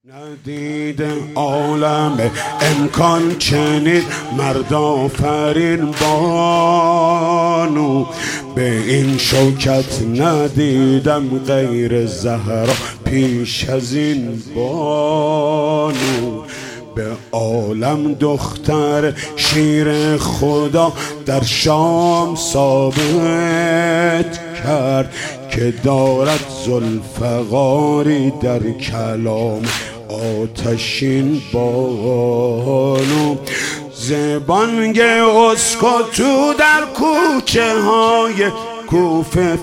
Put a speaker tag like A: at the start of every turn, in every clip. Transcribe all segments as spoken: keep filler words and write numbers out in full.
A: ندید عالم امکان چنین مرد آفرین بانو، به این شوکت ندیدم غیر زهرا پیش از این بانو. به عالم دختر شیر خدا در شام ثابت کرد که دارد ذوالفقاری در کلام آتشین بانو. زبانگ اسکوتو در کوچه های کوفه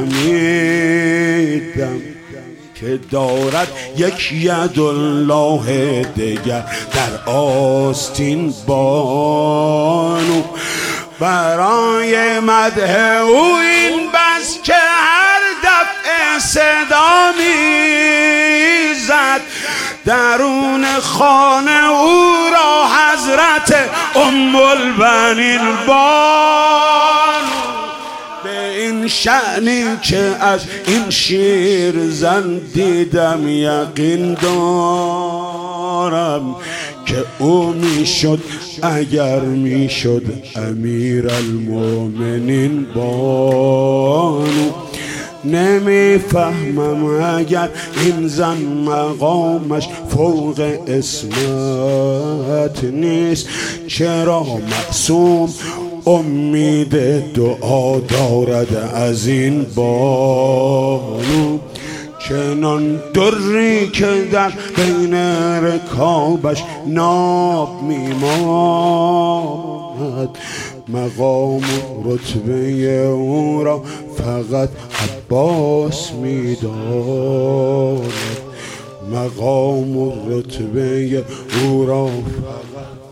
A: فهمیدم که دارد یک ید الله دیگر در آستین بانو. برای مدح او این بس که هر دفعه صدا میزد درون خانه او را حضرت ام البنین بانو. به این شأنی که از این شیر زن دیدم یقین دارم که او میشد اگر میشد امیر المؤمنین بانو. نمیفهمم اگر این زن مقامش فوق اسمت نیست، چرا معصوم امید دعا دارد از این بانو. چنان دری که در بین رکابش ناب میماند، مقام و رتبه او را فقط عباس میداند. مقام و رتبه او را فقط